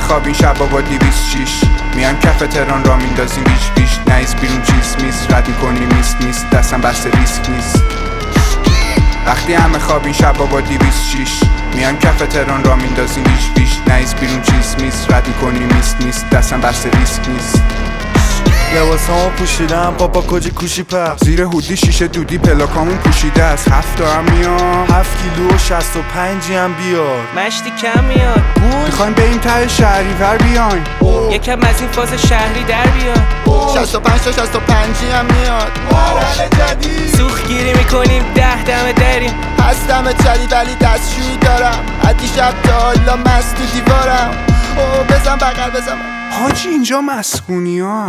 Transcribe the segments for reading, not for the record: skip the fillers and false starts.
خواب این شبا با 206 میایم کف تهران را میندازیم بیش نایز بیرون چیز میست رد میکنیم نیست دستم بسته ریسک نیست. وقتی همه خواب این شبا با 206 میایم کف تهران را میندازیم بیش نایز بیرون چیز میست رد میکنیم نیست دستم بسته ریسک نیست. لباسامو پوشیدم پاپا کجی کوشی پس زیر هودی شیشه دودی پلاکامون پوشیده است 7 تا هم میام 7 کیلو و 65 هم بیار مشتی کم میاد میخوایم بریم ته شهریور بیاین یکم از این فاز شهری در بیاد 65 تا 65 هم میاد مرحله جدید سوخ گیری میکنیم 10 دمه دریم هستم جدید ولی دستشویی دارم از دیشب تا حالا مست تو دیوارم بزن بغل بزن حاجی اینجا مسکونی ها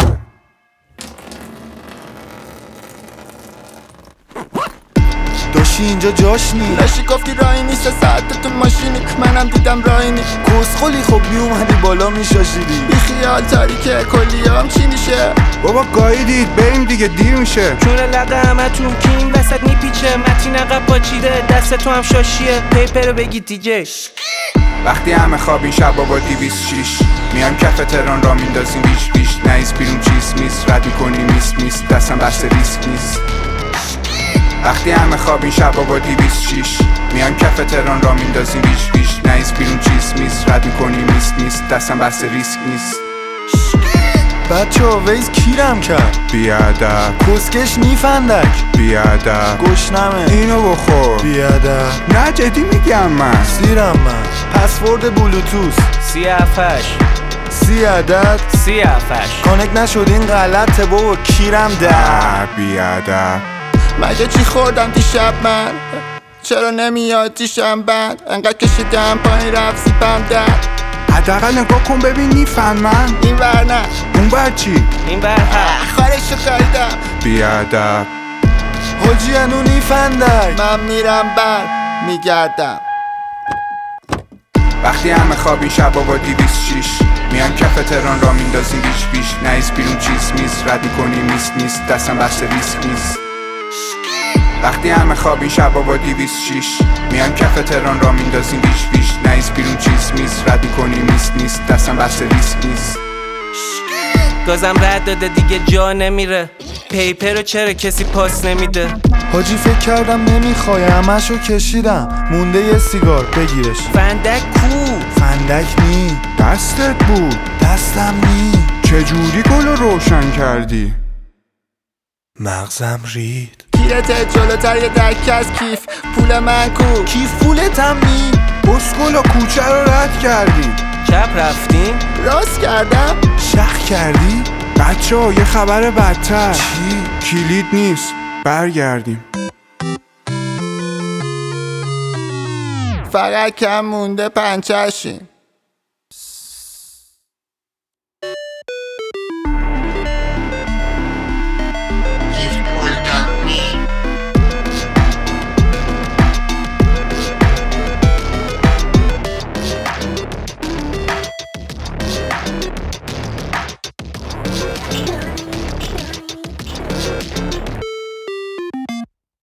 داشتی اینجا جاش نی لاشی گفتی راهی نیست ساعت تو ماشینی منم دیدم راهی نی کسخلی خب میومدی بالا میشاشیدی بی خیال تاریکه کلیام چی میشه بابا گاییدید بریم دیگه دیر میشه چون لقه همه تون که این وسط میپیچه متین عقب پاچیده دست تو هم شاشیه پیپر رو بگی دیگه وقتی همه خواب این شبا با 206 میایم کف تهران را میندازیم بیش نایز بیرون چیز میست رد میکنیم نیست دستم بسته ریسک نیست. وقتی همه خواب این شبا با 206 میایم کف تهران را میندازیم بیش نایز بیرون چیز میست رد میکنیم نیست دستم بسته ریسک نیست. بچه‌ها ویز کیرم کرد بیادب کسکش نیفندک بیادب گشنمه اینو بخور بیادب نه جدی میگم من سیرم من پسورد بلوتوس 37 30 عدد 37 کانک نشد این غلطه بابا کیرم در بیادب مگه چی خوردم دیشب من چرا نمیاد دیشم بند انقدر کشیدم پایین رفت زیبم در حداقل نگاه کن ببین نیفن من این ور نه اون بر چی این بر هر خارشو خریدم بیادب حاجی انو نیفندک من میرم بر میگردم وقتی همه خواب این شبا با 206 میایم کف تهران را میندازیم بیش نایز بیرون چیز میست رد میکنیم نیست دستم بسته ریسک نیست. وقتی همه خواب این شبا با 206 میایم کف تهران را میندازیم بیش نایز بیرون چیز میست رد میکنیم نیست دستم بسته ریسک نیست. گازم رد داده دیگه جا نمیره پیپر رو چرا کسی پاس نمیده حاجی فکر کردم نمیخوای همشو کشیدم مونده یه سیگار بگیرش فندک کو فندک نی دستت بود دستم نی چجوری گل رو روشن کردی؟ مغزم رید پیرت جلوتر یه درک از کیف پول من کو کیف پولتم نی بسکولا کوچه رو رد کردی چپ رفتیم راست کردم شخ کردی؟ بچه ها یه خبر بدتر چی؟ کلید نیست برگردیم فقط کم مونده پنچرشیم